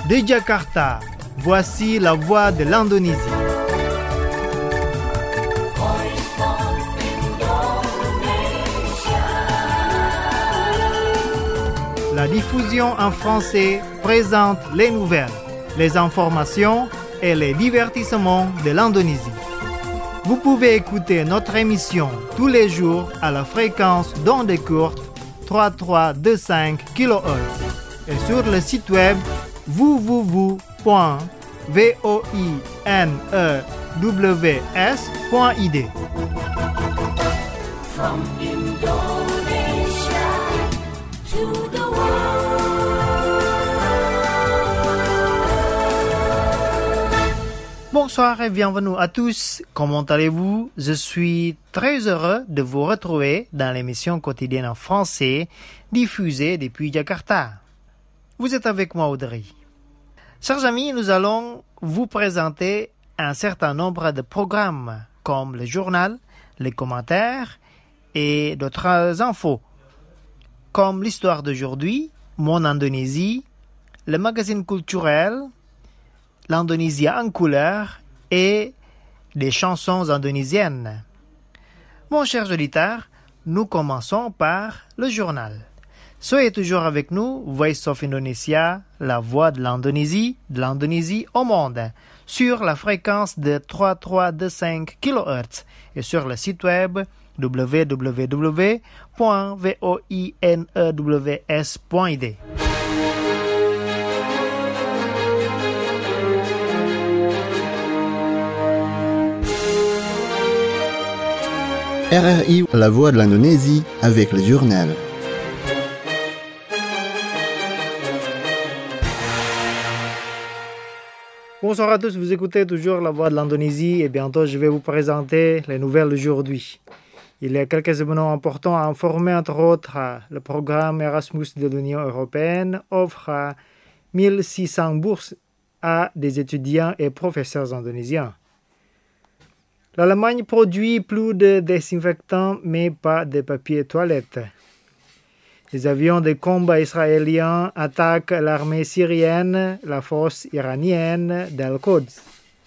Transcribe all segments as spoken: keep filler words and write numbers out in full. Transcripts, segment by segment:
De Jakarta, voici la voix de l'Indonésie. La diffusion en français présente les nouvelles, les informations et les divertissements de l'Indonésie. Vous pouvez écouter notre émission tous les jours à la fréquence d'ondes courtes trois mille trois cent vingt-cinq kilohertz et sur le site web w w w point voinews point i d. From Indonesia to the Bonsoir et bienvenue à tous. Comment allez-vous? Je suis très heureux de vous retrouver dans l'émission quotidienne en français diffusée depuis Jakarta. Vous êtes avec moi, Audrey. Chers amis, nous allons vous présenter un certain nombre de programmes comme le journal, les commentaires et d'autres infos, comme l'histoire d'aujourd'hui, Mon Indonésie, le magazine culturel, l'Indonésie en couleur et des chansons indonésiennes. Mon cher auditeur, nous commençons par le journal. Soyez toujours avec nous, Voice of Indonesia, la voix de l'Indonésie, de l'Indonésie au monde, sur la fréquence de trois mille trois cent vingt-cinq kilohertz et sur le site web w w w point voinews point i d. R R I, la voix de l'Indonésie, avec le journal. Bonsoir à tous, vous écoutez toujours la voix de l'Indonésie et bientôt je vais vous présenter les nouvelles d'aujourd'hui. Il y a quelques événements importants à informer, entre autres, le programme Erasmus de l'Union européenne offre mille six cents bourses à des étudiants et professeurs indonésiens. L'Allemagne produit plus de désinfectants, mais pas de papier toilette. Les avions de combat israéliens attaquent l'armée syrienne, la force iranienne d'Al-Quds.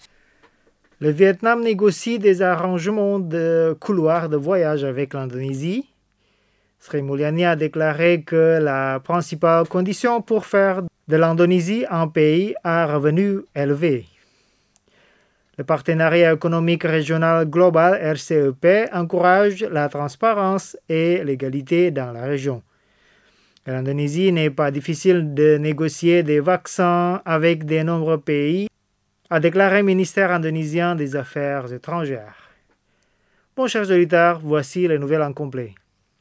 Le Vietnam négocie des arrangements de couloirs de voyage avec l'Indonésie. Sri Mulyani a déclaré que la principale condition pour faire de l'Indonésie un pays à revenus élevés. Le partenariat économique régional global R C E P encourage la transparence et l'égalité dans la région. En Indonésie, il n'est pas difficile de négocier des vaccins avec de nombreux pays, a déclaré le ministère indonésien des Affaires étrangères. Bon, chers auditeurs, voici les nouvelles en complet.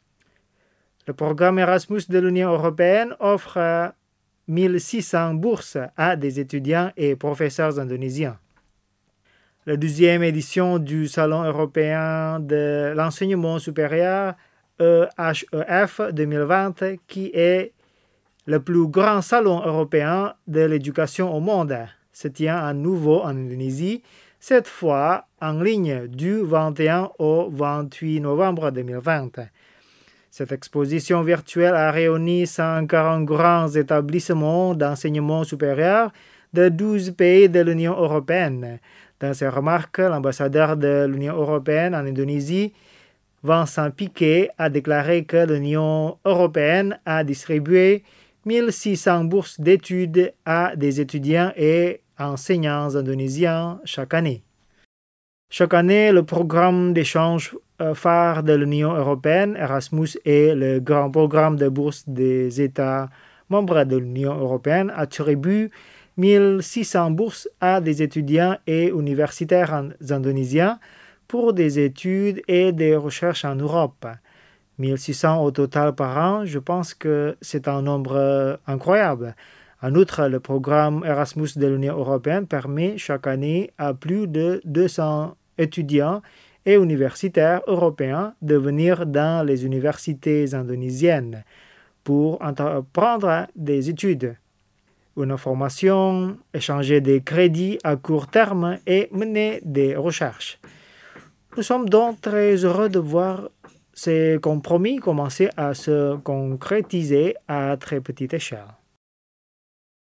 Le programme Erasmus de l'Union européenne offre mille six cents bourses à des étudiants et professeurs indonésiens. La deuxième édition du Salon européen de l'enseignement supérieur E H E F deux mille vingt, qui est le plus grand salon européen de l'éducation au monde, se tient à nouveau en Indonésie, cette fois en ligne du vingt et un au vingt-huit novembre deux mille vingt. Cette exposition virtuelle a réuni cent quarante grands établissements d'enseignement supérieur de douze pays de l'Union européenne. Dans ses remarques, l'ambassadeur de l'Union européenne en Indonésie, Vincent Piquet, a déclaré que l'Union européenne a distribué mille six cents bourses d'études à des étudiants et enseignants indonésiens chaque année. Chaque année, le programme d'échange phare de l'Union européenne, Erasmus, et le grand programme de bourse des États membres de l'Union européenne attribuent mille six cents bourses à des étudiants et universitaires indonésiens pour des études et des recherches en Europe. mille six cents au total par an, je pense que c'est un nombre incroyable. En outre, le programme Erasmus de l'Union européenne permet chaque année à plus de deux cents étudiants et universitaires européens de venir dans les universités indonésiennes pour entreprendre des études, une formation, échanger des crédits à court terme et mener des recherches. Nous sommes donc très heureux de voir ces compromis commencer à se concrétiser à très petite échelle.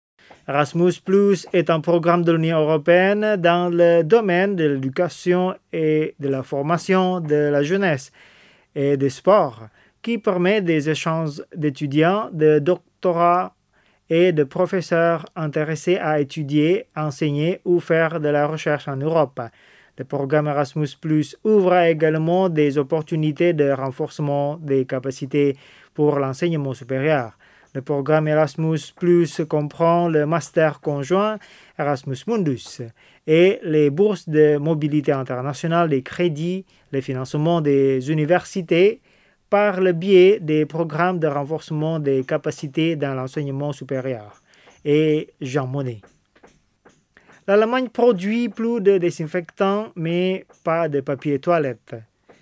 Erasmus plus est un programme de l'Union européenne dans le domaine de l'éducation et de la formation de la jeunesse et des sports, qui permet des échanges d'étudiants, de doctorats et de professeurs intéressés à étudier, enseigner ou faire de la recherche en Europe. Le programme Erasmus plus ouvre également des opportunités de renforcement des capacités pour l'enseignement supérieur. Le programme Erasmus plus comprend le master conjoint Erasmus Mundus et les bourses de mobilité internationale, les crédits, le financement des universités par le biais des programmes de renforcement des capacités dans l'enseignement supérieur. Et Jean Monnet. L'Allemagne produit plus de désinfectants, mais pas de papier toilette.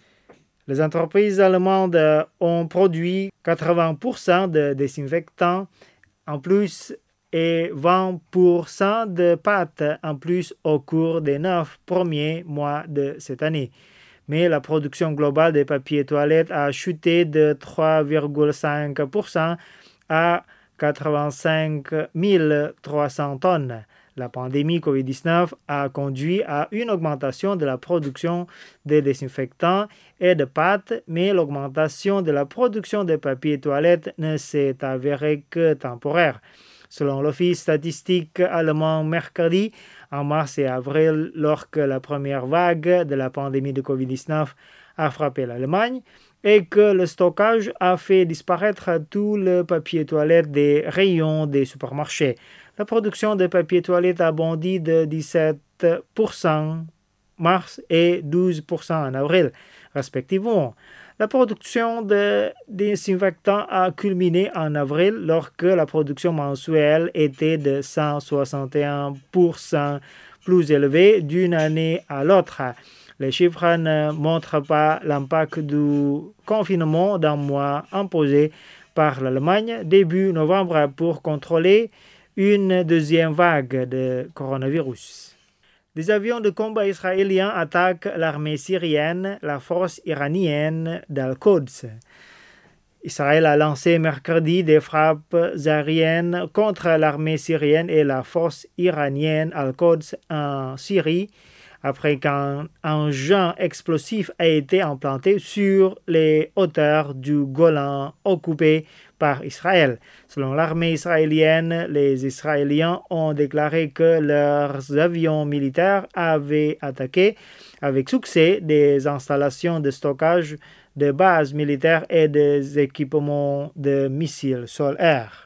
Les entreprises allemandes ont produit quatre-vingts pour cent de désinfectants en plus et vingt pour cent de pâtes en plus au cours des neuf premiers mois de cette année. Mais la production globale de papier toilette a chuté de trois virgule cinq pour cent à quatre-vingt-cinq mille trois cents tonnes. La pandémie covid dix-neuf a conduit à une augmentation de la production de désinfectants et de pâtes, mais l'augmentation de la production de papier toilette ne s'est avérée que temporaire. Selon l'Office statistique allemand mercredi, en mars et avril, lorsque la première vague de la pandémie de covid dix-neuf a frappé l'Allemagne, et que le stockage a fait disparaître tout le papier toilette des rayons des supermarchés. La production de papier toilette a bondi de dix-sept pour cent en mars et douze pour cent en avril, respectivement. La production de désinfectants a culminé en avril lorsque la production mensuelle était de cent soixante et un pour cent plus élevée d'une année à l'autre. Les chiffres ne montrent pas l'impact du confinement d'un mois imposé par l'Allemagne début novembre pour contrôler une deuxième vague de coronavirus. Des avions de combat israéliens attaquent l'armée syrienne, la force iranienne d'Al-Quds. Israël a lancé mercredi des frappes aériennes contre l'armée syrienne et la force iranienne Al-Quds en Syrie, après qu'un engin explosif a été implanté sur les hauteurs du Golan occupées par Israël. Selon l'armée israélienne, les Israéliens ont déclaré que leurs avions militaires avaient attaqué avec succès des installations de stockage de bases militaires et des équipements de missiles sol-air.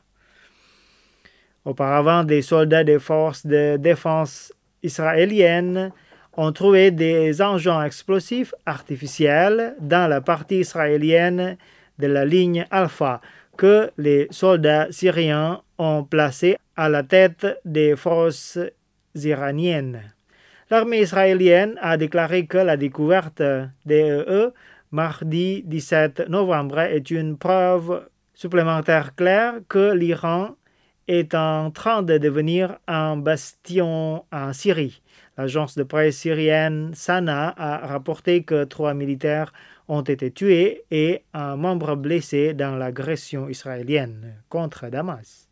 Auparavant, des soldats des forces de défense israéliennes ont trouvé des engins explosifs artificiels dans la partie israélienne de la ligne Alpha que les soldats syriens ont placés à la tête des forces iraniennes. L'armée israélienne a déclaré que la découverte des E E mardi dix-sept novembre est une preuve supplémentaire claire que l'Iran est en train de devenir un bastion en Syrie. L'agence de presse syrienne Sana a rapporté que trois militaires ont été tués et un membre blessé dans l'agression israélienne contre Damas.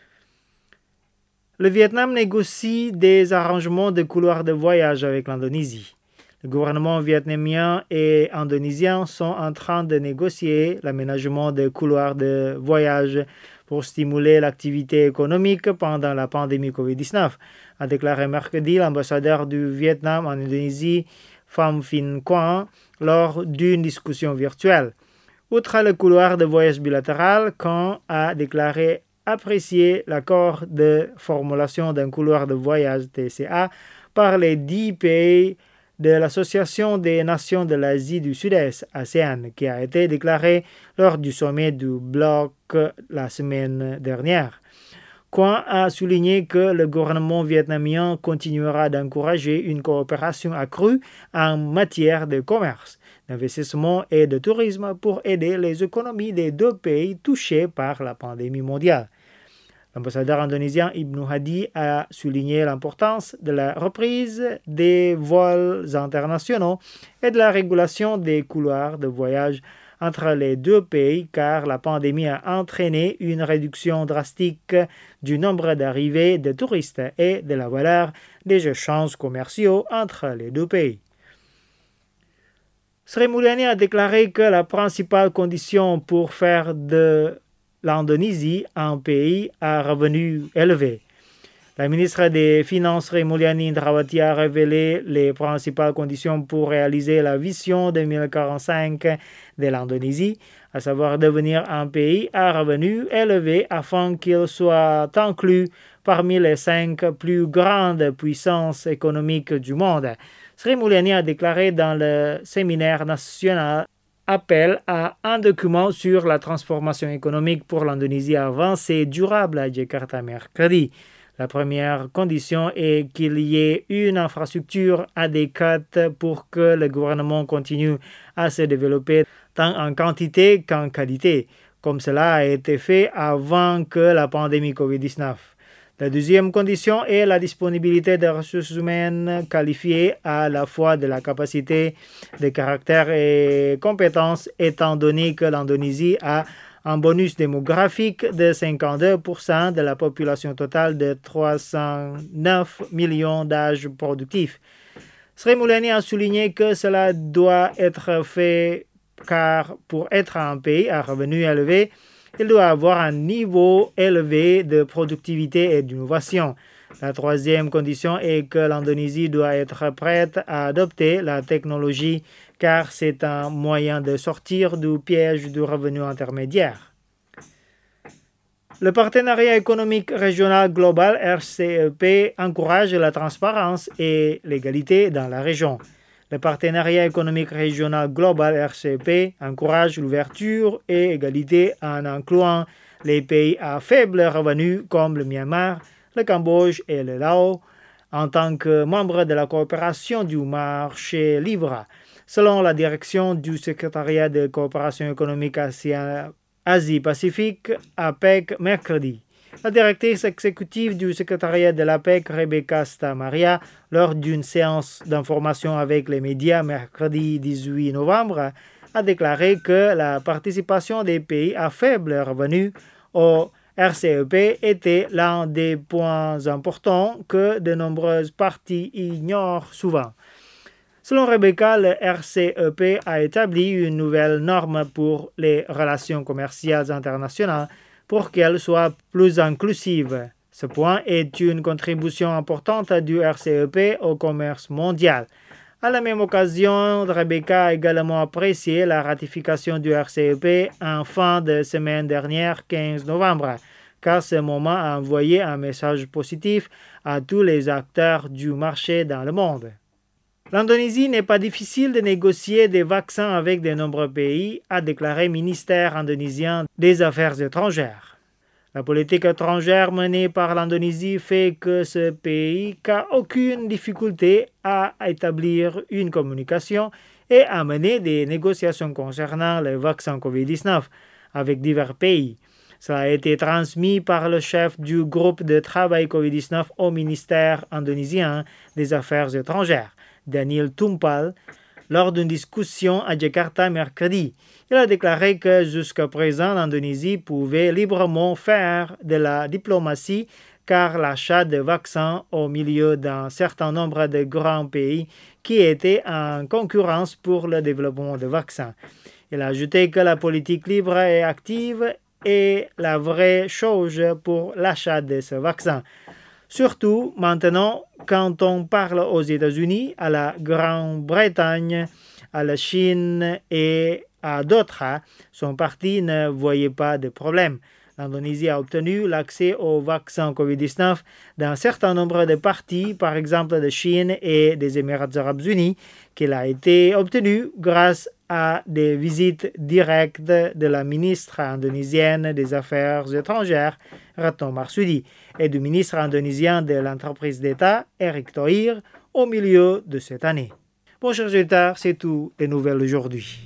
Le Vietnam négocie des arrangements de couloirs de voyage avec l'Indonésie. Le gouvernement vietnamien et indonésien sont en train de négocier l'aménagement de couloirs de voyage pour stimuler l'activité économique pendant la pandémie covid dix-neuf, a déclaré mercredi l'ambassadeur du Vietnam en Indonésie, Pham Phin Quang, lors d'une discussion virtuelle. Outre le couloir de voyage bilatéral, Quang a déclaré apprécier l'accord de formulation d'un couloir de voyage T C A par les dix pays de l'Association des Nations de l'Asie du Sud-Est, ASEAN, qui a été déclaré lors du sommet du bloc la semaine dernière. Quang a souligné que le gouvernement vietnamien continuera d'encourager une coopération accrue en matière de commerce, d'investissement et de tourisme pour aider les économies des deux pays touchés par la pandémie mondiale. L'ambassadeur indonésien Ibnu Hadi a souligné l'importance de la reprise des vols internationaux et de la régulation des couloirs de voyage entre les deux pays car la pandémie a entraîné une réduction drastique du nombre d'arrivées de touristes et de la valeur des échanges commerciaux entre les deux pays. Sri Mulyani a déclaré que la principale condition pour faire de l'Indonésie un pays à revenus élevés. La ministre des Finances Sri Mulyani Indrawati a révélé les principales conditions pour réaliser la vision deux mille quarante-cinq de l'Indonésie, à savoir devenir un pays à revenus élevés afin qu'il soit inclus parmi les cinq plus grandes puissances économiques du monde. Sri Mulyani a déclaré dans le séminaire national appel à un document sur la transformation économique pour l'Indonésie avancée et durable à Jakarta mercredi. La première condition est qu'il y ait une infrastructure adéquate pour que le gouvernement continue à se développer tant en quantité qu'en qualité, comme cela a été fait avant que la pandémie covid dix-neuf. La deuxième condition est la disponibilité de ressources humaines qualifiées à la fois de la capacité, de caractère et compétences, étant donné que l'Indonésie a un bonus démographique de cinquante-deux pour cent de la population totale de trois cent neuf millions d'âges productifs. Sri Mulyani a souligné que cela doit être fait car pour être un pays à revenus élevés, il doit avoir un niveau élevé de productivité et d'innovation. La troisième condition est que l'Indonésie doit être prête à adopter la technologie car c'est un moyen de sortir du piège du revenu intermédiaire. Le partenariat économique régional global R C E P encourage la transparence et l'égalité dans la région. Le partenariat économique régional global R C E P encourage l'ouverture et l'égalité en incluant les pays à faible revenu comme le Myanmar, le Cambodge et le Laos en tant que membres de la coopération du marché libre. Selon la direction du secrétariat de coopération économique Asie-Pacifique, A P E C, mercredi. La directrice exécutive du secrétariat de l'A P E C, Rebecca Stamaria, lors d'une séance d'information avec les médias mercredi dix-huit novembre, a déclaré que la participation des pays à faible revenu au R C E P était l'un des points importants que de nombreuses parties ignorent souvent. Selon Rebecca, le R C E P a établi une nouvelle norme pour les relations commerciales internationales pour qu'elles soient plus inclusives. Ce point est une contribution importante du R C E P au commerce mondial. À la même occasion, Rebecca a également apprécié la ratification du R C E P en fin de semaine dernière, quinze novembre, car ce moment a envoyé un message positif à tous les acteurs du marché dans le monde. L'Indonésie n'est pas difficile de négocier des vaccins avec de nombreux pays, a déclaré le ministère indonésien des Affaires étrangères. La politique étrangère menée par l'Indonésie fait que ce pays n'a aucune difficulté à établir une communication et à mener des négociations concernant les vaccins covid dix-neuf avec divers pays. Cela a été transmis par le chef du groupe de travail covid dix-neuf au ministère indonésien des Affaires étrangères, Daniel Tumpal, lors d'une discussion à Jakarta mercredi. Il a déclaré que jusqu'à présent, l'Indonésie pouvait librement faire de la diplomatie car l'achat de vaccins au milieu d'un certain nombre de grands pays qui étaient en concurrence pour le développement de vaccins. Il a ajouté que la politique libre et active est la vraie chose pour l'achat de ce vaccin. Surtout maintenant, quand on parle aux États-Unis, à la Grande-Bretagne, à la Chine et à d'autres, son parti ne voyait pas de problème. L'Indonésie a obtenu l'accès au vaccin covid dix-neuf d'un certain nombre de partis, par exemple de Chine et des Émirats arabes unis, qu'il a été obtenu grâce à des visites directes de la ministre indonésienne des Affaires étrangères, Retno Marsudi, et du ministre indonésien de l'entreprise d'État, Erick Thohir, au milieu de cette année. Bon, chers auditeurs, c'est tout les nouvelles aujourd'hui.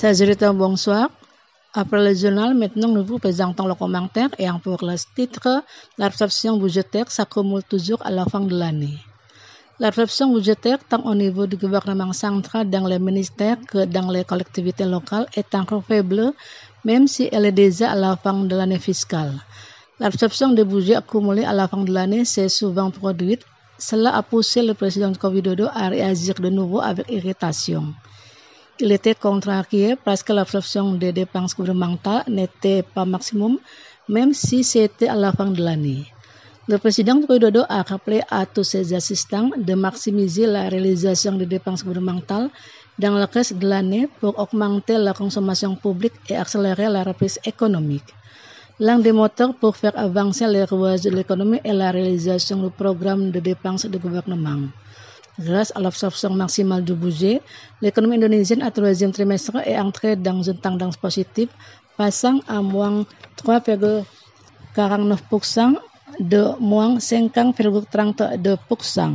Chers auditeurs, bonsoir. Après le journal, maintenant nous vous présentons le commentaire et pour le titre, l'absorption budgétaire s'accumule toujours à la fin de l'année. L'absorption budgétaire, tant au niveau du gouvernement central dans les ministères que dans les collectivités locales, est encore faible, même si elle est déjà à la fin de l'année fiscale. L'absorption des budgets accumulés à la fin de l'année s'est souvent produite. Cela a poussé le président Joko Widodo à réagir de nouveau avec irritation. Il était contrarié parce que l'absorption des dépenses gouvernementales n'était pas maximum, même si c'était à la fin de l'année. Le président Joko Widodo a rappelé à tous ses assistants de maximiser la réalisation des dépenses gouvernementales dans le reste de l'année pour augmenter la consommation publique et accélérer la reprise économique. L'un des moteurs pour faire avancer les rouages de l'économie est la réalisation du programme de dépenses du gouvernement. Grâce à l'absorption maximale du budget, l'économie indonésienne au troisième trimestre est entrée dans une tendance positive, passant à moins trois virgule quarante-neuf pour cent de moins cinq virgule trente-deux pour cent.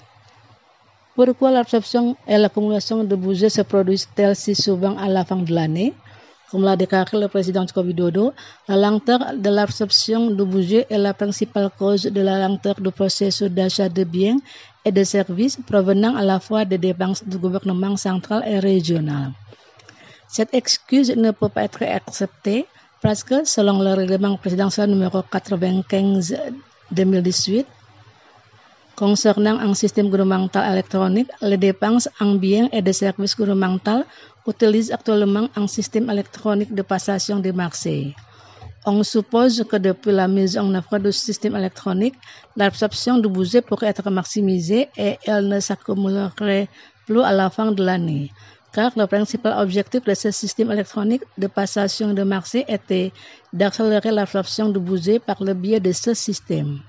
Pourquoi l'absorption et l'accumulation de budget se produisent-elles si souvent à la fin de l'année? Comme l'a déclaré le président Joko Widodo, la lenteur de l'absorption du budget est la principale cause de la lenteur du processus d'achat de biens et de services provenant à la fois des dépenses du gouvernement central et régional. Cette excuse ne peut pas être acceptée parce que, selon le règlement présidentiel numéro quatre-vingt-quinze deux mille dix-huit, concernant un système gouvernemental électronique, les dépenses en biens et de services gouvernementaux utilisent actuellement un système électronique de passation des marchés. On suppose que depuis la mise en œuvre du système électronique, l'absorption du budget pourrait être maximisée et elle ne s'accumulerait plus à la fin de l'année. Car le principal objectif de ce système électronique de passation de marché était d'accélérer l'absorption du budget par le biais de ce système.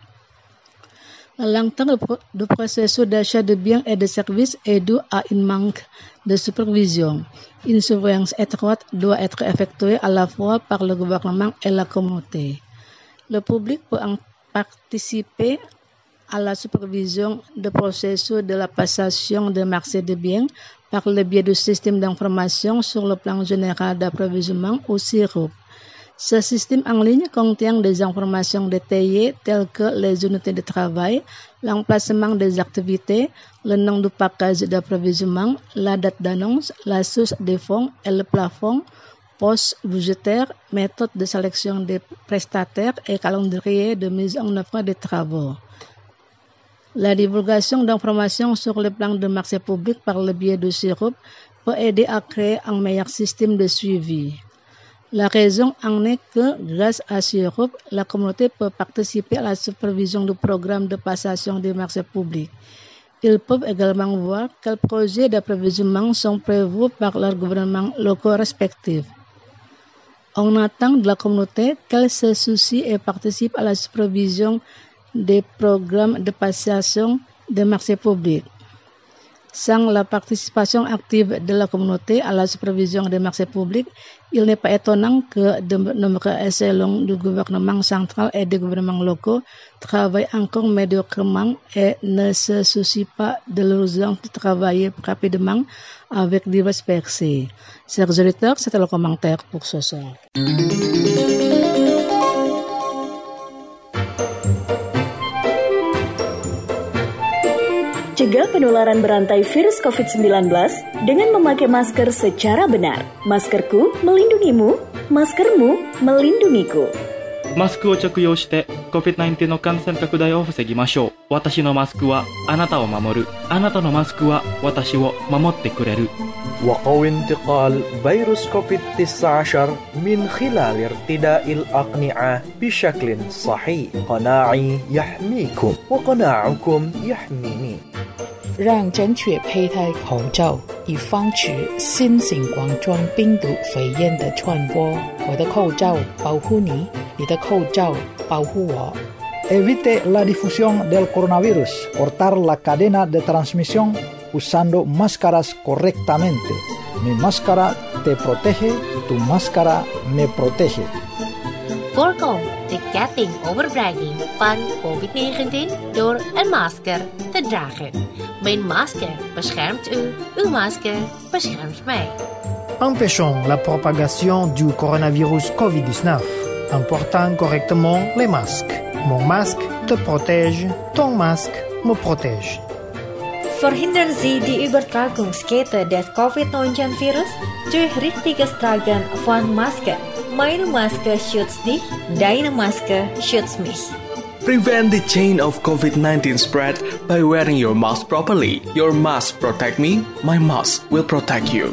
La lenteur du processus d'achat de biens et de services est due à un manque de supervision. Une surveillance étroite doit être effectuée à la fois par le gouvernement et la communauté. Le public peut en participer à la supervision du processus de la passation de marché de biens par le biais du système d'information sur le plan général d'approvisionnement ou S I R O P. Ce système en ligne contient des informations détaillées telles que les unités de travail, l'emplacement des activités, le nom du package d'approvisionnement, la date d'annonce, la source des fonds et le plafond, poste budgétaire, méthode de sélection des prestataires et calendrier de mise en œuvre des travaux. La divulgation d'informations sur le plan de marché public par le biais de S I R O P peut aider à créer un meilleur système de suivi. La raison en est que, grâce à S I R O P, la communauté peut participer à la supervision du programme de passation des marchés publics. Ils peuvent également voir quels projets d'approvisionnement sont prévus par leurs gouvernements locaux respectifs. On attend de la communauté qu'elle se soucie et participe à la supervision des programmes de passation des marchés publics. Sans la participation active de la communauté à la supervision des marchés publics, il n'est pas étonnant que de nombreux échelons du gouvernement central et des gouvernements locaux travaillent encore médiocrement et ne se soucient pas de l'urgence de travailler rapidement avec diverses percées. Chers auditeurs, c'était le commentaire pour ce soir. Cegah penularan berantai virus covid sembilan belas dengan memakai masker secara benar. Maskerku melindungimu, maskermu melindungiku. マスクを着用して コビッドナインティーン の感染拡大を防ぎましょう。私のマスクはあなたを守る。あなたのマスクは私を守ってくれる。 وقوي انتقال فيروس كوفيد تسعة عشر من خلال ارتداء الأقنعة بشكل صحيح. قناعي يحميكم وقناعكم يحميني. 让正确佩戴口罩，以防止新型冠状病毒肺炎的传播。我的口罩保护你，你的口罩保护我。 Evite la difusión del coronavirus. Cortar la cadena de transmisión usando máscaras correctamente. Mi máscara te protege, tu máscara me protege. Voorkom de ketting overbrenging van covid negentien door een masker te dragen. Mijn masker beschermt u, uw masker beschermt mij. Empêchons la propagation du coronavirus covid dix-neuf en portant correctement les masques. Mon masque te protège, ton masque me protège. Verhindern Sie die Übertragungskette des covid neunzehn virus durch richtiges Tragen von Maske. Meine Maske schützt dich, deine Maske schützt mich. Prevent the chain of covid nineteen spread by wearing your mask properly. Your mask protect me, my mask will protect you.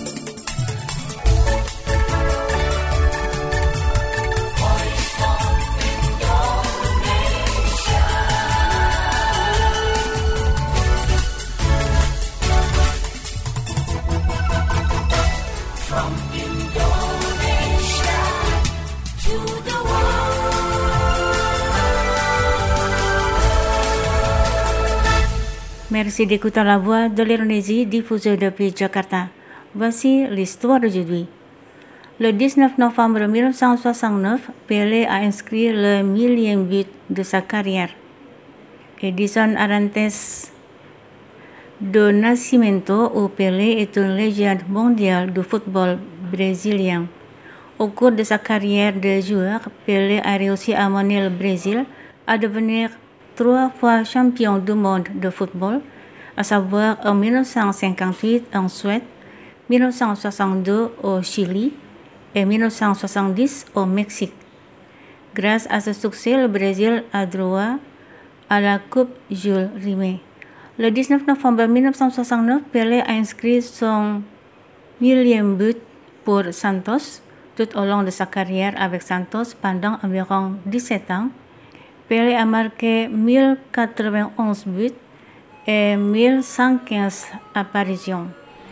Merci d'écouter la voix de l'Indonésie diffusée depuis Jakarta. Voici l'histoire d'aujourd'hui. Le dix-neuf novembre mille neuf cent soixante-neuf, Pelé a inscrit le millième but de sa carrière. Edison Arantes do Nascimento ou Pelé est une légende mondiale du football brésilien. Au cours de sa carrière de joueur, Pelé a réussi à mener le Brésil à devenir trois fois champion du monde de football, à savoir en mille neuf cent cinquante-huit en Suède, mille neuf cent soixante-deux au Chili et mille neuf cent soixante-dix au Mexique. Grâce à ce succès, le Brésil a droit à la Coupe Jules Rimet. Le dix-neuf novembre mille neuf cent soixante-neuf, Pelé a inscrit son millième but pour Santos. Tout au long de sa carrière avec Santos pendant environ dix-sept ans, Pelé a marqué mille quatre-vingt-onze buts et mille cent quinze apparitions.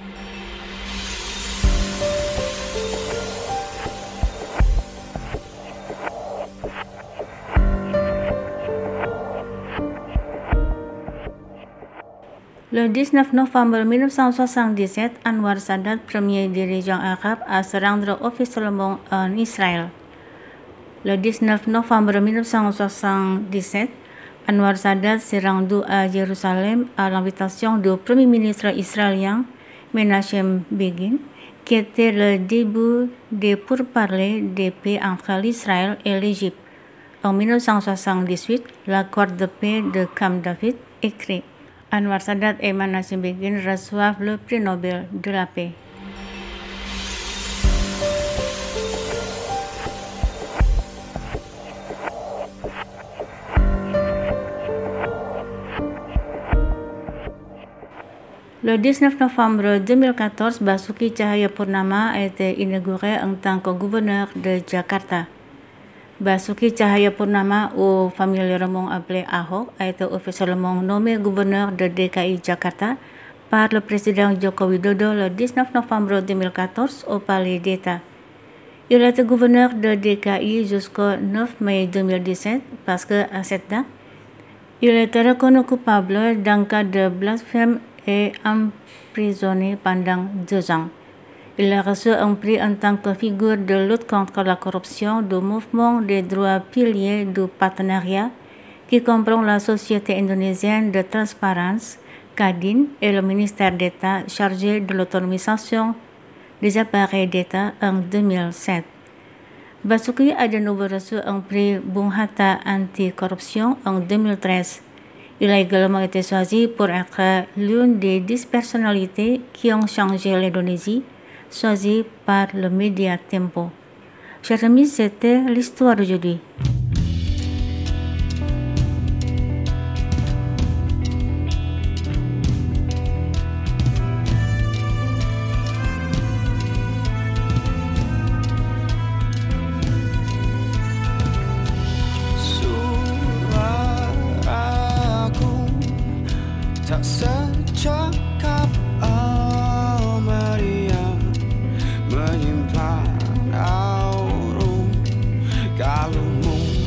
Le dix-neuf novembre mille neuf cent soixante-dix-sept, Anwar Sadat, premier dirigeant arabe, à se rendre officiellement en Israël. Le dix-neuf novembre mille neuf cent soixante-dix-sept, Anwar Sadat s'est rendu à Jérusalem à l'invitation du premier ministre israélien Menachem Begin, qui était le début des pourparlers de paix entre l'Israël et l'Égypte. En mille neuf cent soixante-dix-huit, l'accord de paix de Camp David est créé. Anwar Sadat et Menachem Begin reçoivent le prix Nobel de la paix. Le dix-neuf novembre deux mille quatorze, Basuki Cahayapurnama a été inauguré en tant que gouverneur de Jakarta. Basuki Cahayapurnama, ou familièrement appelé Ahok, a été officiellement nommé gouverneur de D K I Jakarta par le président Joko Widodo le dix-neuf novembre deux mille quatorze au Palais d'État. Il a été gouverneur de D K I jusqu'au neuf mai deux mille dix-sept parce que à cette date, il était reconnu coupable d'un cas de blasphème et emprisonné pendant deux ans. Il a reçu un prix en tant que figure de lutte contre la corruption du mouvement des droits piliers du partenariat qui comprend la Société indonésienne de transparence, Kadin, et le ministère d'État chargé de l'autonomisation des appareils d'État en deux mille sept. Basuki a de nouveau reçu un prix Bung Hatta anti-corruption en deux mille treize. Il a également été choisi pour être l'une des dix personnalités qui ont changé l'Indonésie, choisi par le média Tempo. Chers amis, c'était l'histoire d'aujourd'hui. Tak secakap Almeria menyimpan arum kalungmu.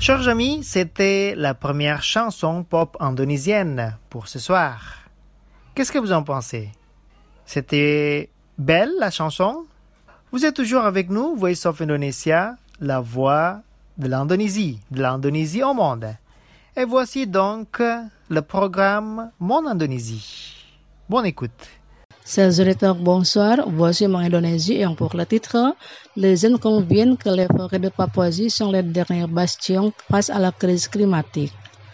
Chers amis, c'était la première chanson pop indonésienne pour ce soir. Qu'est-ce que vous en pensez? C'était belle la chanson? Vous êtes toujours avec nous, Voice of Indonesia, la voix de l'Indonésie, de l'Indonésie au monde. Et voici donc le programme Mon Indonésie. Bonne écoute. Chers auditeurs, bonsoir. Voici Mon Indonésie et pour le titre, les jeunes conviennent que les forêts de Papouasie sont les derniers bastions face à la crise climatique.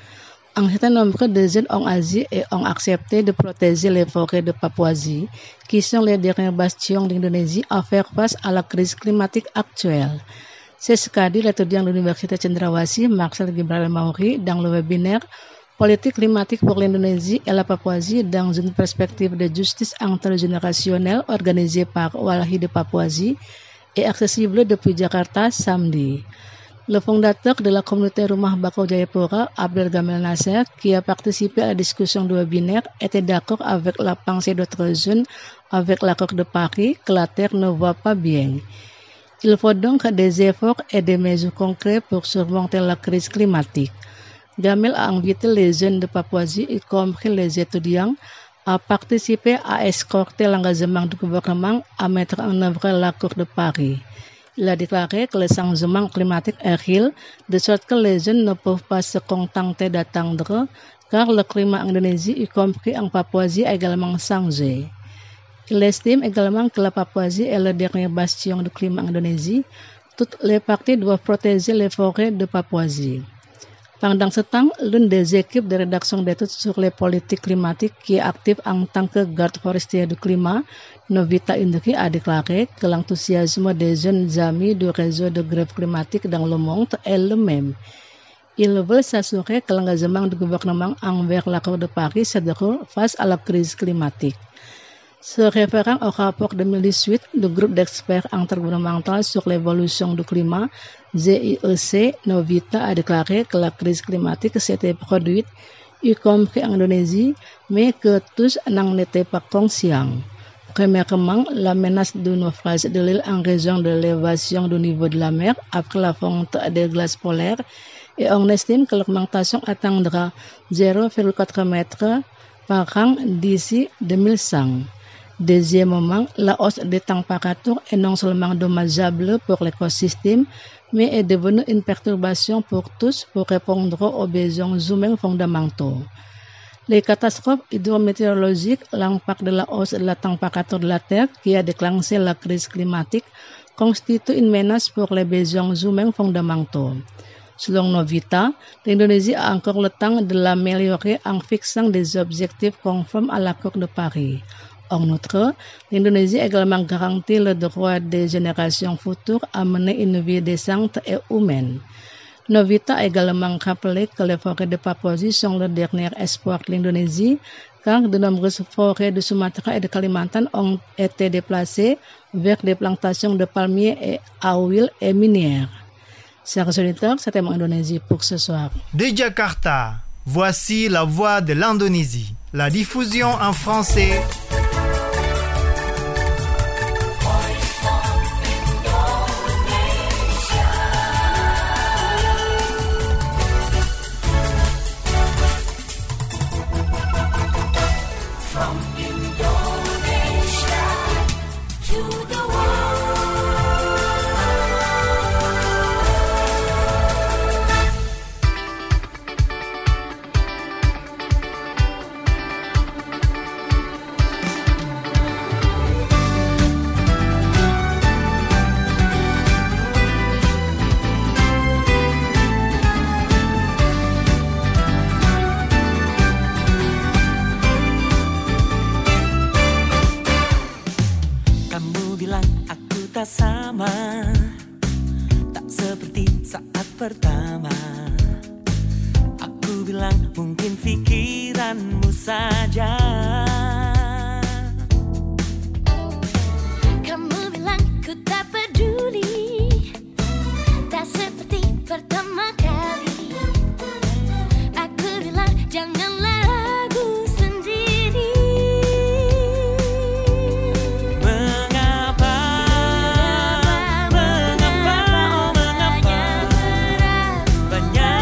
Un certain nombre de jeunes ont agi et ont accepté de protéger les forêts de Papouasie, qui sont les derniers bastions d'Indonésie à faire face à la crise climatique actuelle. C'est ce qu'a dit l'étudiant de l'Université Cendrawasih, Marcel Gibraltar Mauri, dans le webinaire Politique climatique pour l'Indonésie et la Papouasie dans une perspective de justice intergénérationnelle organisée par Walhi de Papouasie et accessible depuis Jakarta samedi. Le fondateur de la communauté Rumah Bakau Jayapura, Abdel Gamel Nasser, qui a participé à la discussion du webinaire, était d'accord avec la pensée d'autres jeunes avec l'accord de Paris que la Terre ne va pas bien. Il faut donc des efforts et des mesures concrètes pour surmonter la crise climatique. Gamel a invité les jeunes de Papouasie, y compris les étudiants, à participer à escorter l'engagement du gouvernement à mettre en œuvre l'accord de Paris. Il a déclaré que le changement climatique est réel, de sorte que les jeunes ne peuvent pas se contenter d'attendre, car le climat en Indonésie, y compris en Papouasie, a également changé. Il estime également que la Papouasie est le dernier bastion du climat en Indonésie. Toutes les parties doivent protéger les forêts de Papouasie. Pendant ce temps, l'une des équipes de rédaction d'études sur les politiques climatiques qui est active en tant que garde forestier du climat, Novita Indri, a déclaré que l'enthousiasme des jeunes amis du réseau de grève climatique dans le monde est le même. Ils veulent s'assurer que l'engagement du gouvernement envers l'accord de Paris se déroule face à la crise climatique. Se référant au rapport deux mille dix-huit du groupe d'experts intergouvernemental sur l'évolution du climat, G I E C, Novita a déclaré que la crise climatique s'était produite, y compris en Indonésie, mais que tous n'en étaient pas conscients. Premièrement, la menace de naufrage de l'île en raison de l'élévation du niveau de la mer après la fonte des glaces polaires, et on estime que l'augmentation atteindra zéro virgule quatre mètres par an d'ici deux mille cent. Deuxièmement, la hausse des températures est non seulement dommageable pour l'écosystème, mais est devenue une perturbation pour tous pour répondre aux besoins humains fondamentaux. Les catastrophes hydrométéorologiques, l'impact de la hausse de la température de la Terre qui a déclenché la crise climatique, constituent une menace pour les besoins humains fondamentaux. Selon Novita, l'Indonésie a encore le temps de l'améliorer en fixant des objectifs conformes à l'accord de Paris. En outre, l'Indonésie a également garanti le droit des générations futures à mener une vie décente et humaine. Novita a également rappelé que les forêts de Papouasie sont le dernier espoir de l'Indonésie, car de nombreuses forêts de Sumatra et de Kalimantan ont été déplacées vers des plantations de palmiers et à huile et minières. Chers auditeurs, c'était Mon Indonésie pour ce soir. De Jakarta, voici la voix de l'Indonésie. La diffusion en français. Sama, tak seperti saat pertama. Aku bilang mungkin pikiranmu saja. Kamu bilang ku tak peduli, tak seperti pertama kali. Aku bilang janganlah ragu sendiri. Banyak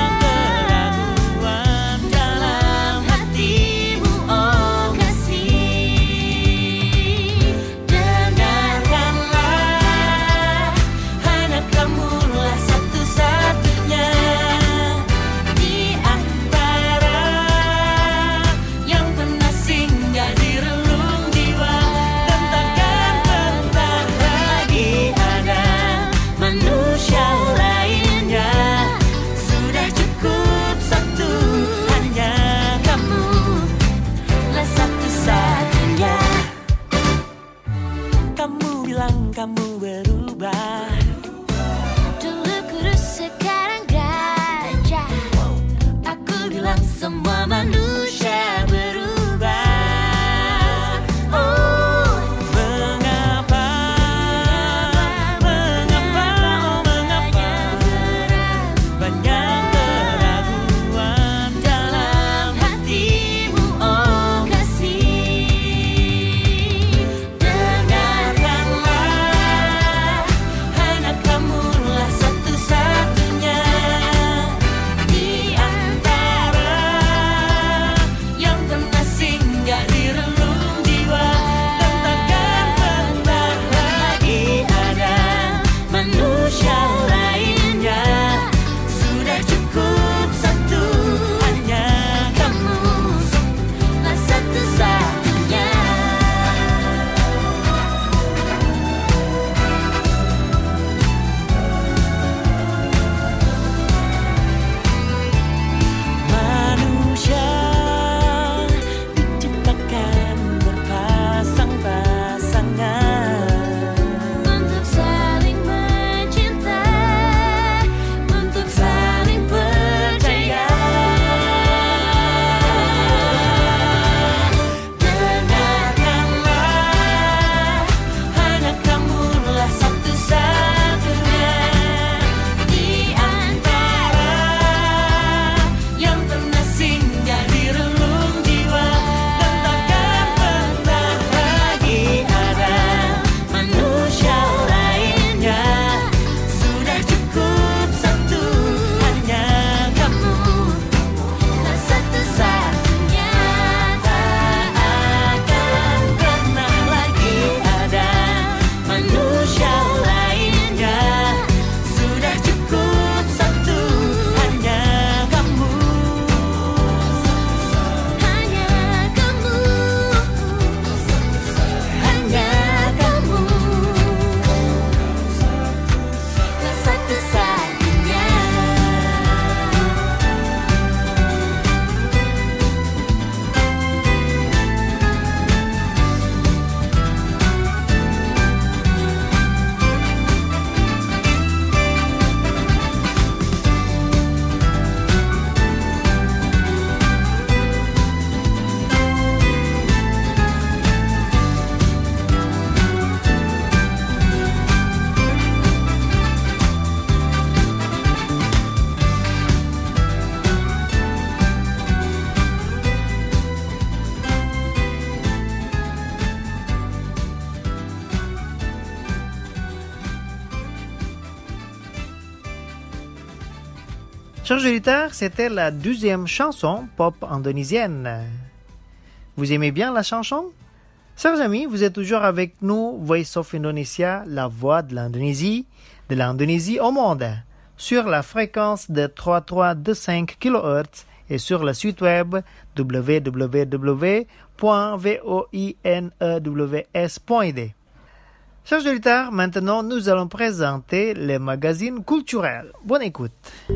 Chers auditeurs, c'était la deuxième chanson pop indonésienne. Vous aimez bien la chanson? Chers amis, vous êtes toujours avec nous, Voice of Indonesia, la voix de l'Indonésie, de l'Indonésie au monde, sur la fréquence de trois mille trois cent vingt-cinq kilohertz et sur le site web w w w point voinews point d. Chers auditeurs, maintenant nous allons présenter les magazines culturels. Bonne écoute.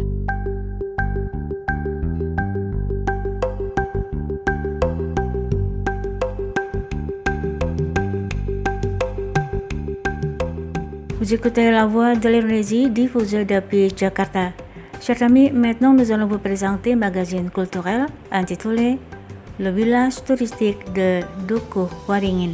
Vous écoutez la voix de l'Indonésie diffusée depuis Jakarta. Chers amis, maintenant nous allons vous présenter un magazine culturel intitulé Le village touristique de Dukuh Waringin.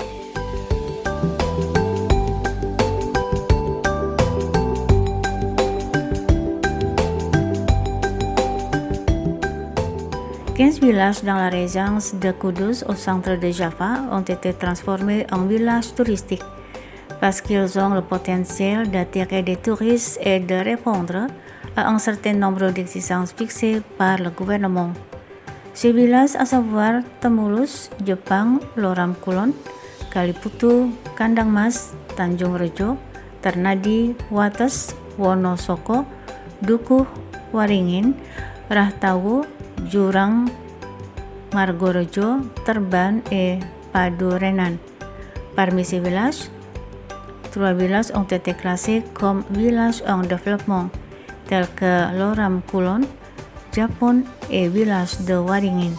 quinze villages dans la région de Kudus au centre de Java ont été transformés en villages touristiques parce qu'ils ont le potentiel d'attirer des touristes et de répondre à un certain nombre d'exigences fixées par le gouvernement. Ces villages, à savoir Temulus, Jepang, Loram Kulon, Kaliputu, Kandang Mas, Tanjung Rejo, Ternadi, Wates, Wonosoko, Dukuh Waringin, Rahtawu, Jurang, Margorejo, Terban et Padurenan. Parmi ces villages, trois villages ont été classés comme villages en développement, tels que Loram Kulon, Japon et village de Waringin.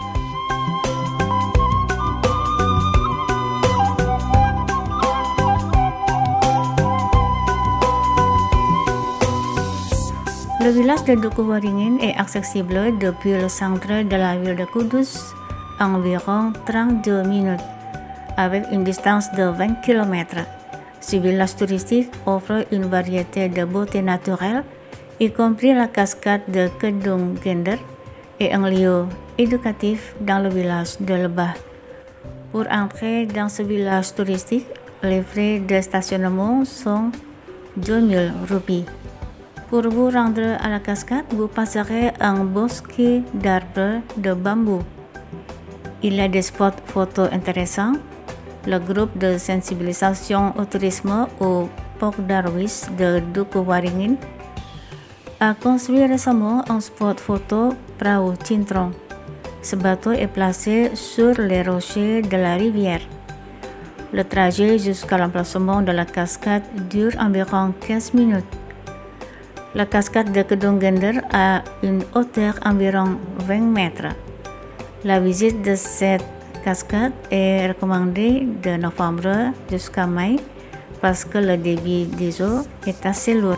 Le village de Dukuh Waringin est accessible depuis le centre de la ville de Kudus, environ trente-deux minutes, avec une distance de vingt kilomètres. Ce village touristique offre une variété de beautés naturelles, y compris la cascade de Kedung Gender et un lieu éducatif dans le village de Lebah. Pour entrer dans ce village touristique, les frais de stationnement sont deux mille roupies. Pour vous rendre à la cascade, vous passerez un bosquet d'arbres de bambou. Il y a des spots photos intéressants. Le groupe de sensibilisation au tourisme au Pok Darwis de Dukuh Waringin a construit récemment un spot photo Prau Cintrong. Ce bateau est placé sur les rochers de la rivière. Le trajet jusqu'à l'emplacement de la cascade dure environ quinze minutes. La cascade de Kedung Gender a une hauteur environ vingt mètres. La visite de cette cascade est recommandée de novembre jusqu'à mai parce que le débit des eaux est assez lourd.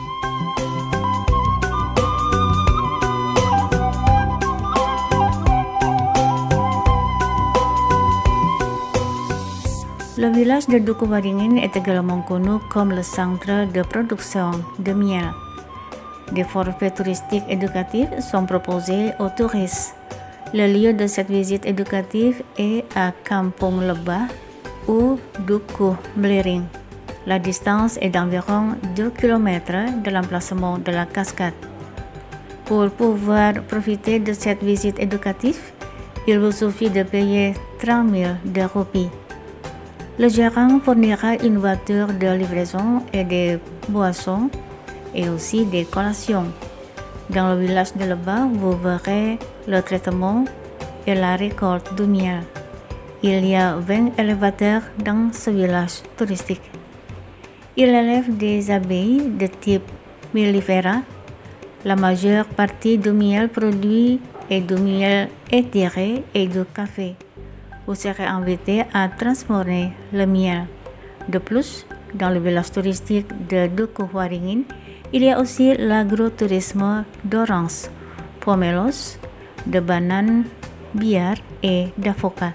Le village de Dukuh Waringin est également connu comme le centre de production de miel. Des forfaits touristiques éducatifs sont proposés aux touristes. Le lieu de cette visite éducative est à Kampung Lebah ou Dukuh Mlering. La distance est d'environ deux kilomètres de l'emplacement de la cascade. Pour pouvoir profiter de cette visite éducative, il vous suffit de payer trente mille de roupies. Le gérant fournira une voiture de livraison et des boissons et aussi des collations. Dans le village de Lebah, vous verrez le traitement et la récolte du miel. Il y a vingt élévateurs dans ce village touristique. Il élève des abeilles de type mellifera. La majeure partie du miel produit est du miel étiré et du café. Vous serez invité à transformer le miel. De plus, dans le village touristique de Dukuh Waringin, il y a aussi l'agrotourisme d'oranges, pomelos, de bananes, bière et d'avocat.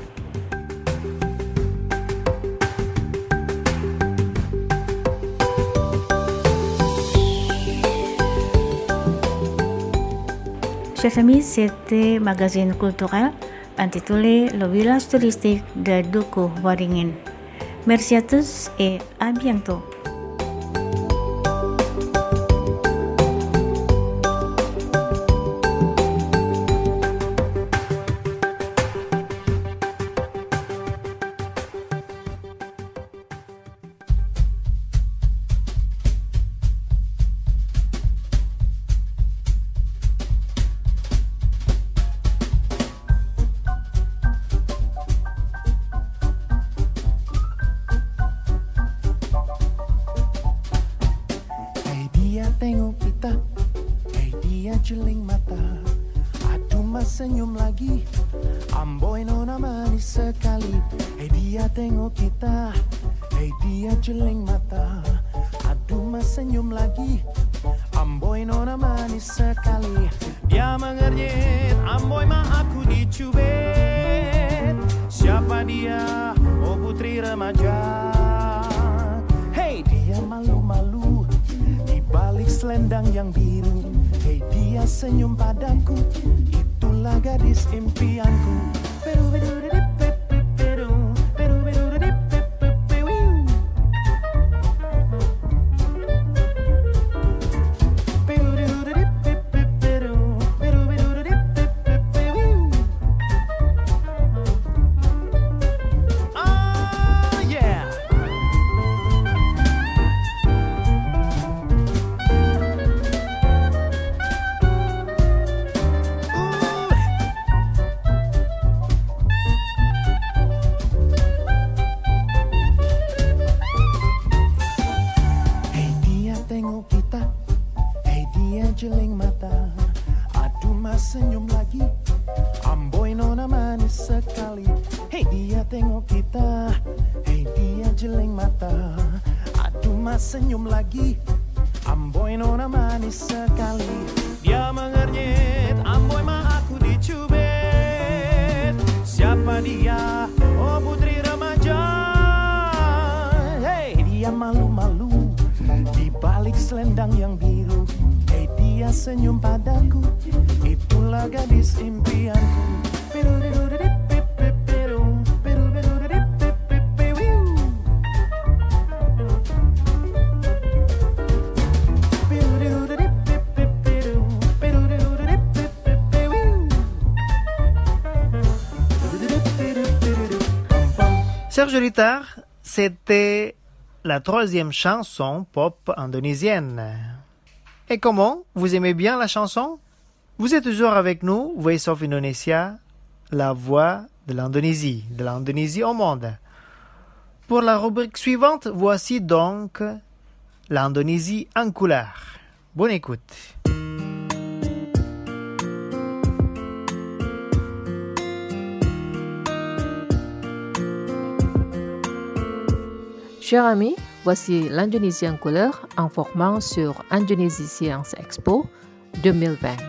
Chers amis, c'était magazine culturel intitulé Le village touristique de Dukuh Waringin. Merci à tous et à bientôt. mas senyum lagi. Amboy nona manis sekali. Hey dia tengok kita. Hey dia jeling mata. Aduh mas senyum lagi. Amboy nona manis sekali. Dia mengernyit. Amboy mah aku dicubit. Siapa dia? Oh putri remaja. Hey dia malu-malu di balik selendang yang biru. Hey dia senyum padaku. Itulah gadis impianku. Peru peru peru peru peru peru peru. Jeling mata, aduh mas senyum lagi. Amboy nona manis sekali. Hey dia tengok kita. Hey dia jeling mata, aduh mas senyum lagi. Amboy nona manis sekali. Dia mengernyit. Amboy mah aku dicubit. Siapa dia? Oh putri remaja. Hey dia malu-malu di balik selendang yang biru. Dia senyum padaku, itulah gadis impianku. Peru peru peru peru peru Serge Litard, c'était la troisième chanson pop indonésienne. Et comment? Vous aimez bien la chanson? Vous êtes toujours avec nous, Voice of Indonesia, la voix de l'Indonésie, de l'Indonésie au monde. Pour la rubrique suivante, voici donc l'Indonésie en couleur. Bonne écoute. Chers amis, voici l'Indonésie en couleur informant sur Indonésie Science Expo deux mille vingt.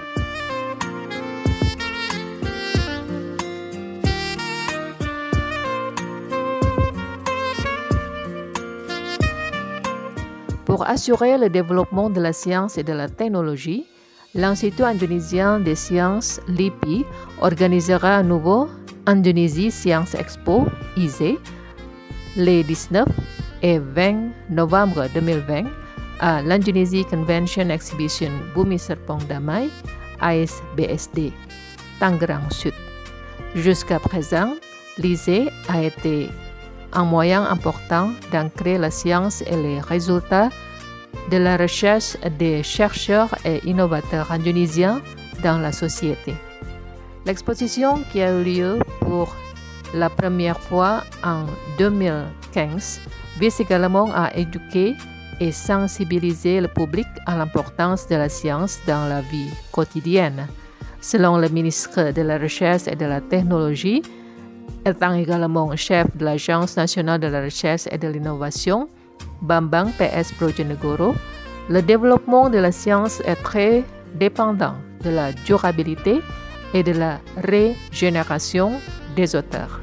Pour assurer le développement de la science et de la technologie, l'Institut indonésien des sciences (L I P I) organisera à nouveau Indonésie Science Expo I S E les dix-neuf et vingt novembre deux mille vingt à l'Indonesia Convention Exhibition Bumi Serpong Damai, A S B S D, Tangerang Sud. Jusqu'à présent, l'I S E a été un moyen important d'ancrer la science et les résultats de la recherche des chercheurs et innovateurs indonésiens dans la société. L'exposition qui a eu lieu pour la première fois en deux mille quinze vise également à éduquer et sensibiliser le public à l'importance de la science dans la vie quotidienne. Selon le ministre de la Recherche et de la Technologie, étant également chef de l'Agence nationale de la recherche et de l'innovation, Bambang P S Brojonegoro, le développement de la science est très dépendant de la durabilité et de la régénération des auteurs.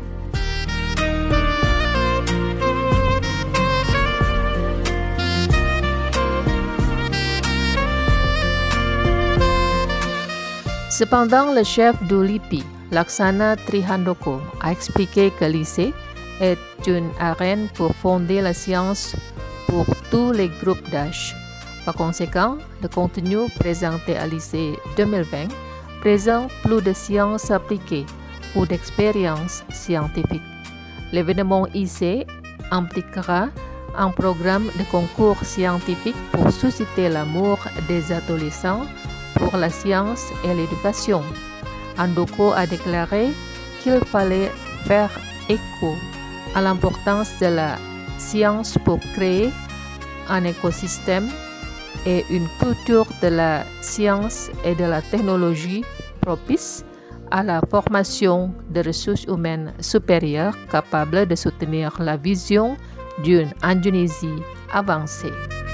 Cependant, le chef de l'I P I, Laksana Trihandoko, a expliqué que l'I C est une arène pour fonder la science pour tous les groupes d'âge. Par conséquent, le contenu présenté à l'I C deux mille vingt présente plus de sciences appliquées ou d'expériences scientifiques. L'événement I C impliquera un programme de concours scientifique pour susciter l'amour des adolescents pour la science et l'éducation. Andoko a déclaré qu'il fallait faire écho à l'importance de la science pour créer un écosystème et une culture de la science et de la technologie propice à la formation de ressources humaines supérieures capables de soutenir la vision d'une Indonésie avancée.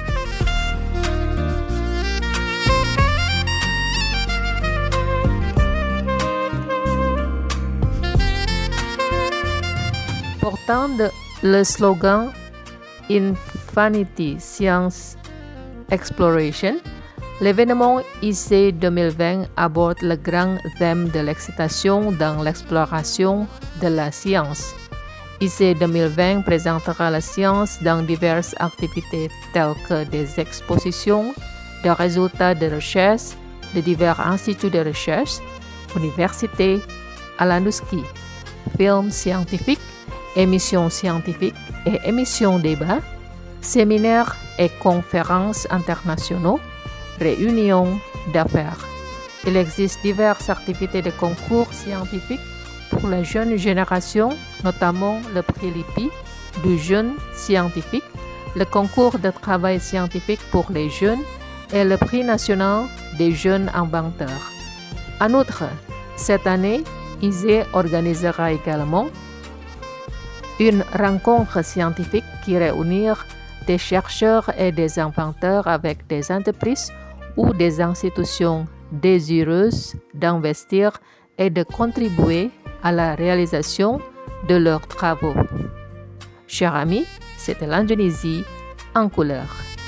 Portant le slogan Infinity Science Exploration, l'événement I C deux mille vingt aborde le grand thème de l'excitation dans l'exploration de la science. I C deux mille vingt présentera la science dans diverses activités telles que des expositions de résultats de recherche de divers instituts de recherche, universités, Alanduski, films scientifiques, émissions scientifiques et émissions débat, séminaires et conférences internationaux, réunions d'affaires. Il existe diverses activités de concours scientifiques pour la jeune génération, notamment le prix Lipi du jeune scientifique, le concours de travail scientifique pour les jeunes et le prix national des jeunes inventeurs. En outre, cette année, I S E organisera également une rencontre scientifique qui réunit des chercheurs et des inventeurs avec des entreprises ou des institutions désireuses d'investir et de contribuer à la réalisation de leurs travaux. Chers amis, c'était l'Indonésie en couleur.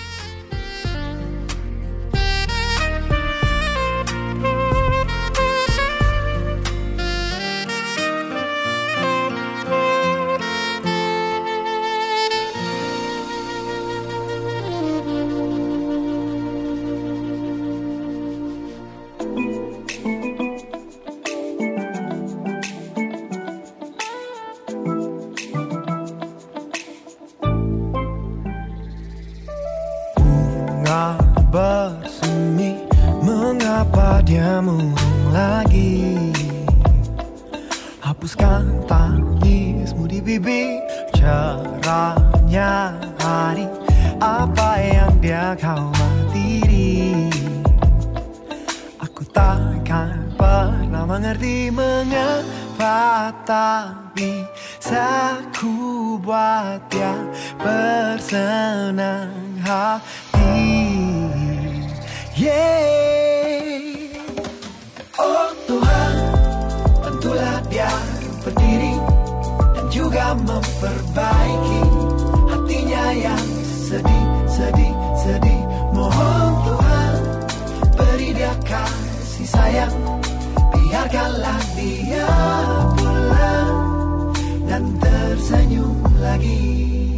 Bersemi, mengapa dia murung lagi? Hapuskan tangismu di bibir, cerahnya hari, apa yang dia khawatiri? Aku takkan pernah mengerti mengapa, tapi bisa ku buat dia bersenang hati. Yeah. Oh Tuhan, tentulah dia berdiri dan juga memperbaiki hatinya yang sedih, sedih, sedih. Mohon Tuhan, beri dia kasih sayang, biarkanlah dia pulang dan tersenyum lagi.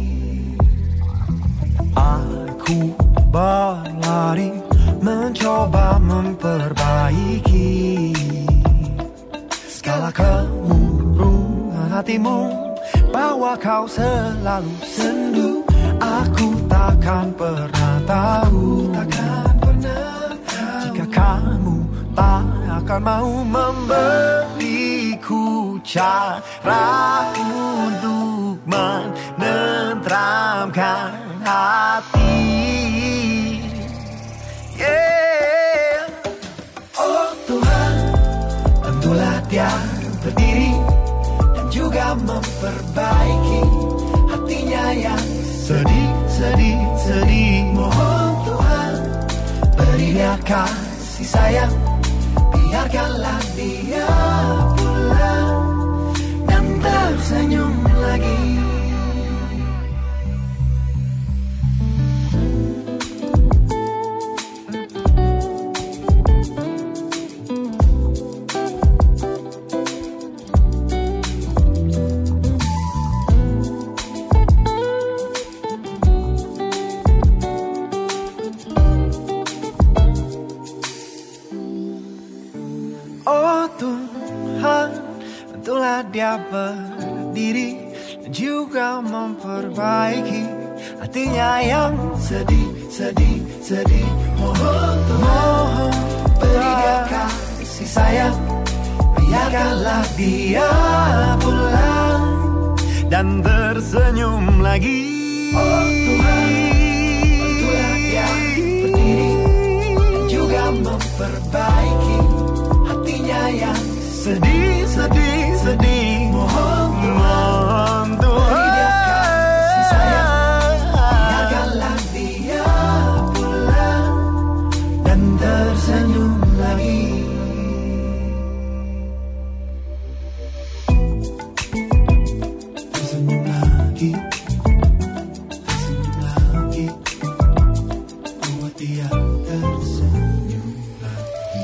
Aku berlari mencoba memperbaiki segala kemurungan hatimu, bahwa kau selalu sendu. Aku takkan pernah tahu, takkan pernah tahu, jika kamu tak akan mau memberiku cara untuk menenteramkan hati. Yeah. Oh Tuhan, tentulah dia berdiri dan juga memperbaiki hatinya yang sedih, sedih, sedih. Mohon Tuhan, beri dia kasih sayang, biarkanlah dia pulang dan tersenyum lagi. Dia berdiri dan juga memperbaiki hatinya yang sedih, sedih, sedih. Mohon Tuhan, beri dia kasih sayang, biarkanlah dia pulang dan tersenyum lagi. Oh Tuhan, bantulah dia berdiri dan juga memperbaiki hatinya Sedih, sedih, sedih. Mohon Tuhan, beri dia kasih sayang. Biarkanlah dia pulang dan tersenyum lagi. Tersenyum lagi. Tersenyum lagi. Buat dia tersenyum lagi.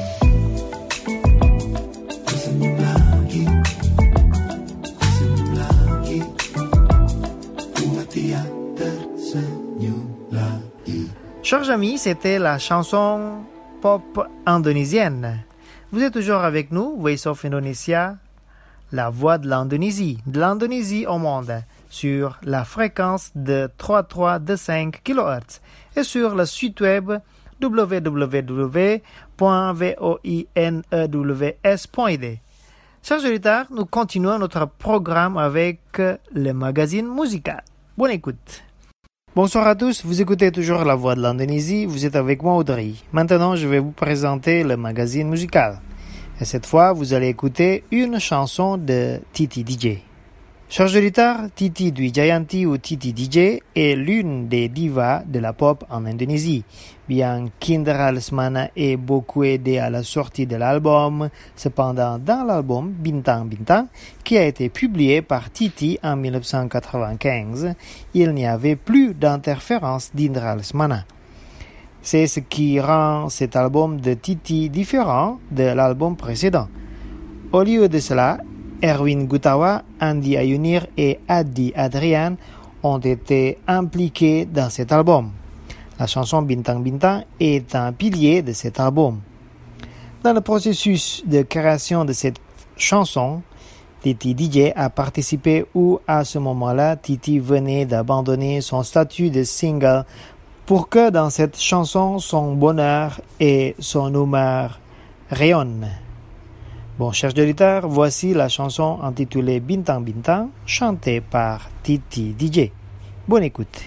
Tersenyum lagi. Tersenyum lagi. Buat dia tersenyum lagi. Chers amis, c'était la chanson pop indonésienne. Vous êtes toujours avec nous, Voice of Indonesia, la voix de l'Indonésie, de l'Indonésie au monde, sur la fréquence de trois virgule trois deux cinq kilohertz et sur le site web w w w point voinews point i d. Chers auditeurs, nous continuons notre programme avec le magazine musical. Bonne écoute. Bonsoir à tous, vous écoutez toujours La Voix de l'Indonésie, vous êtes avec moi Audrey. Maintenant, je vais vous présenter le magazine musical. Et cette fois, vous allez écouter une chanson de Titi D J. Chers auditeurs, Titi Dwi Jayanti ou Titi D J est l'une des divas de la pop en Indonésie. Bien qu'Indra Lesmana ait beaucoup aidé à la sortie de l'album, cependant dans l'album Bintang Bintang, qui a été publié par Titi en dix-neuf cent quatre-vingt-quinze, il n'y avait plus d'interférence d'Indra Lesmana. C'est ce qui rend cet album de Titi différent de l'album précédent. Au lieu de cela, Erwin Gutawa, Andy Ayunir et Adi Adrian ont été impliqués dans cet album. La chanson Bintang Bintang est un pilier de cet album. Dans le processus de création de cette chanson, Titi D J a participé où à ce moment-là, Titi venait d'abandonner son statut de single pour que dans cette chanson, son bonheur et son humeur rayonnent. Bon, chers auditeurs, voici la chanson intitulée Bintang Bintang, chantée par Titi D J. Bonne écoute.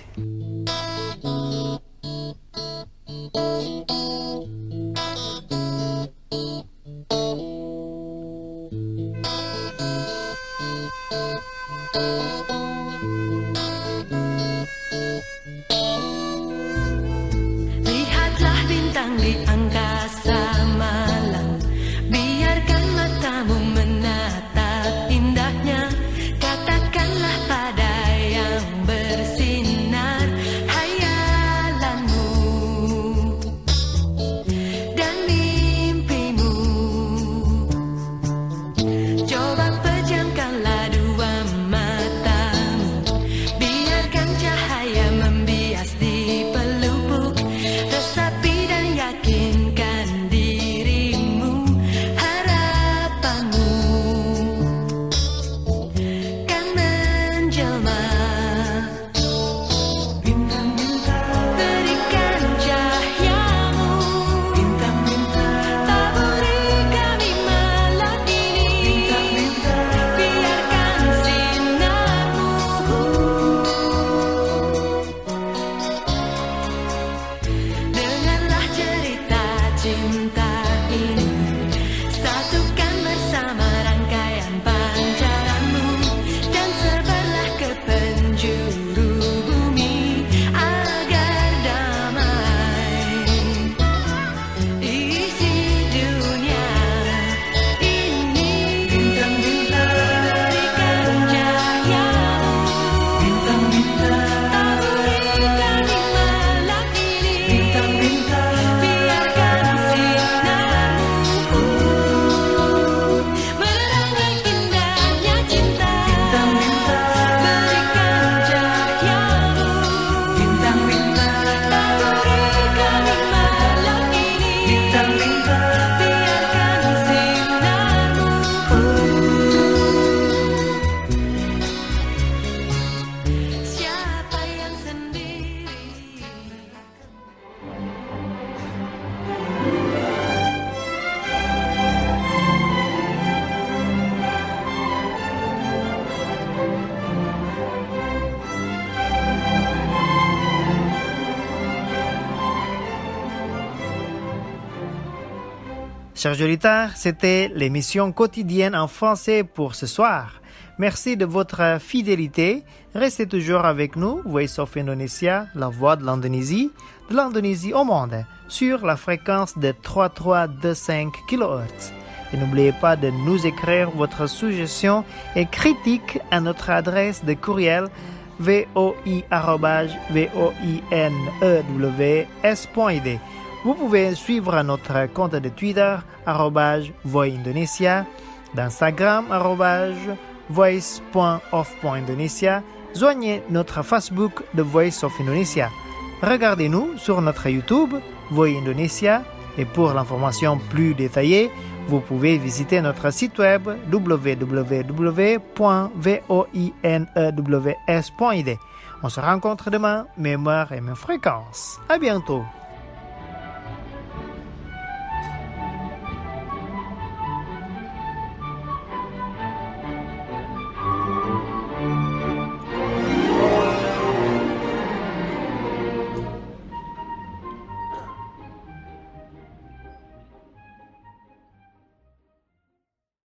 Lihatlah bintang di angkasa malam, biarkan matamu menatap indahnya. Katakanlah pada yang bersinar hayalanmu. Chers auditeurs, c'était l'émission quotidienne en français pour ce soir. Merci de votre fidélité. Restez toujours avec nous, Voice of Indonesia, la voix de l'Indonésie, de l'Indonésie au monde, sur la fréquence de trois mille trois cent vingt-cinq kilohertz. Et n'oubliez pas de nous écrire votre suggestion et critique à notre adresse de courriel voi arobase voinews point i d. Vous pouvez suivre notre compte de Twitter arobase voindonesia, d'Instagram arobase voice point of point indonesia. Joignez notre Facebook de Voice of Indonesia. Regardez-nous sur notre YouTube Voi Indonesia et pour l'information plus détaillée, vous pouvez visiter notre site web w w w point voinews point i d. On se rencontre demain, même heure et même fréquence. À bientôt.